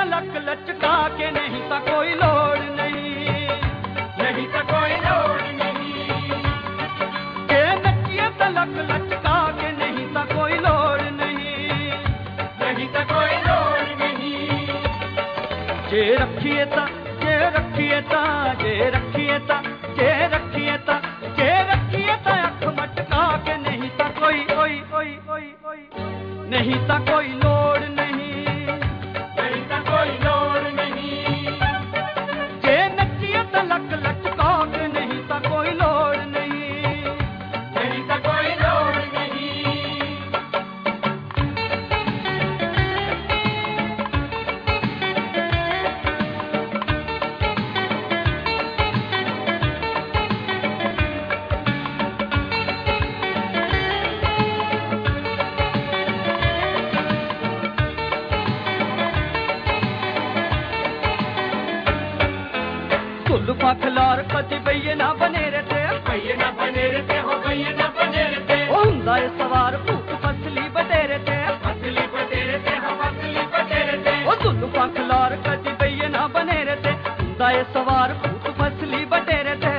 तलक लचका के, नहीं तो कोई लोड़ नहीं, नहीं तो कोई लोड़ नहीं। के नचिए तलक लचका के, नहीं तो कोई लोड़ नहीं, नहीं तो कोई लोड़ नहीं। जे रखिए ता, जे रखिए ता, जे रखिए ता, जे रखिए ता, जे रखिए ता अख मटका के, नहीं तो कोई ओई ओई ओई ओई, नहीं तो कोई लोड़ नहीं, नहीं तो कोई लोड़ नहीं। जे नचिए तलक लचका के, नहीं तो कोई लोड़ नहीं, नहीं तो कोई लोड़ नहीं। जुल्फा खिलार कदी बइये ना बने रहते, बइये ना बने रहते हो, बइये ना बने रहते। ओ हुंदा ए सवार भूत फसली बटे रहते, फसली बटे रहते हो, फसली बटे रहते। ओ जुल्फा खिलार कदी बइये ना बने रहते, हुंदा ए सवार भूत फसली बटे रहते।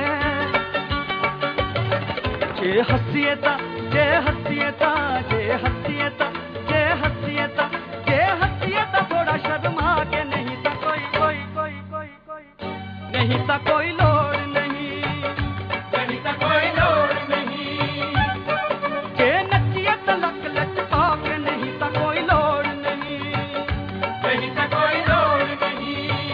जे हंसिए ता, जे हंसिए ता, जे हंसिए ता, जे हंसिए ता, जे हंसिए ता थोड़ा शर्मा के, नहीं तो कोई कोई कोई कोई कोई, नहीं तो कोई लोड़ नहीं, नहीं तो कोई लोड़ नहीं। जे नचिए तलक लचका के, नहीं तो कोई लोड़ नहीं, नहीं तो कोई लोड़ नहीं।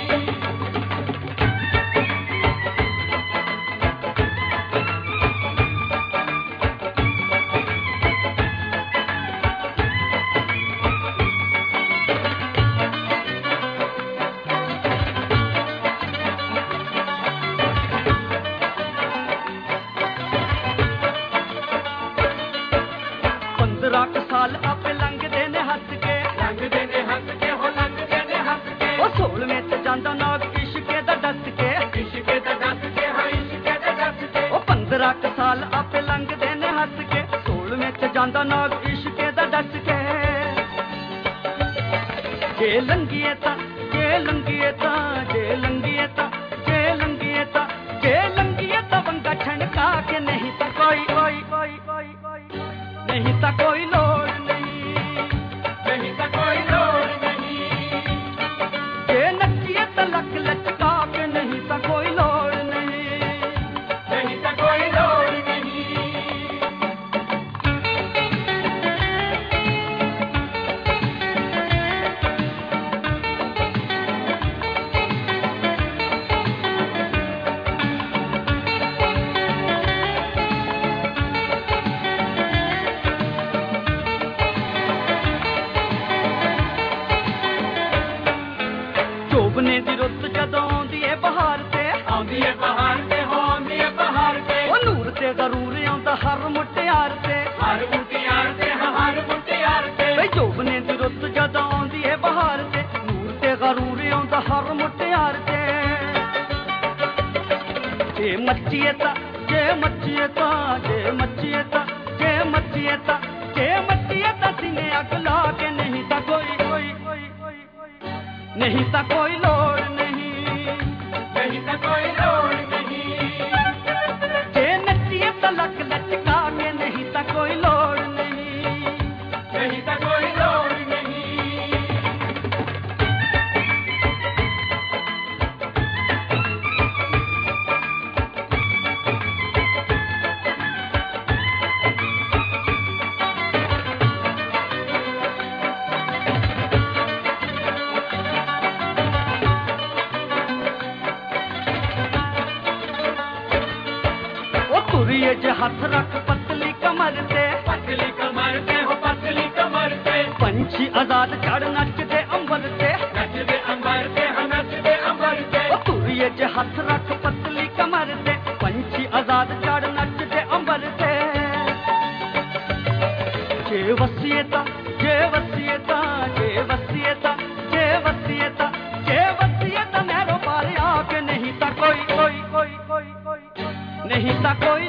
साल आपे लंघ देने हंस के, लंघ देने हंस के हो, लंघ देने हंस के। ओ 16 में ते जांदा नाग इश्के दा डस के, इश्के दा डस के हो, इश्के दा डस के। ओ 15 साल आपे लंघ देने हंस के, 16 में ते जांदा नाग इश्के दा डस के। जे लंघिए ता, जे लंघिए ता, जे लंघिए ता, जे लंघिए ता, जे लंघिए ता वंगा छणका के, नहीं तो कोई ओई ओई ओई ओई, नहीं तो कोई लोड़ नहीं, नहीं तो कोई लोड़ नहीं। जे नचिए तलक लचका के, नहीं तो कोई लोड़ नहीं, नहीं तो कोई लोड़ नहीं। जोबने दी रुत जदों आउंदी है बहार ते, आउंदी है बहार ते हो, आउंदी है बहार ते। ओ नूर ते जरूर आउंदा हर मुटियार ते, हर मुटियार ते, हर मुटियार ते। वे जोबने दी रुत जदों आउंदी है बहार ते, नूर ते जरूर आउंदा हर मुटियार ते। जे मच्चिए ता, जे मच्चिए ता, जे मच्चिए ता, जे मच्चिए ता, जे मच्चिए ता सीने अग ला के, नहीं तो कोई कोई कोई कोई कोई, नहीं तो कोई लोड़ नहीं, नहीं तो कोई लोड़ नहीं। जे नचिए तलक लचका के, नहीं तो कोई लोड़ नहीं, नहीं तो कोई लोड़ नहीं। तुरिए जे हाथ रख पतली कमर से, पतली कमर से हो, पतली कमर से। पंछी आजाद चढ़ नचदे अंबर से, नचदे अंबर से, नचदे अंबर से। ओ तुरिए जे हाथ रख पतली कमर से, पंछी आजाद चढ़ नचदे अंबर से। जे वसीयता, जे वसीयता, जे वसीयता, जे वसीयता, जे वसीयता नहरों पार आके, नहीं तो कोई कोई कोई कोई कोई, नहीं तो कोई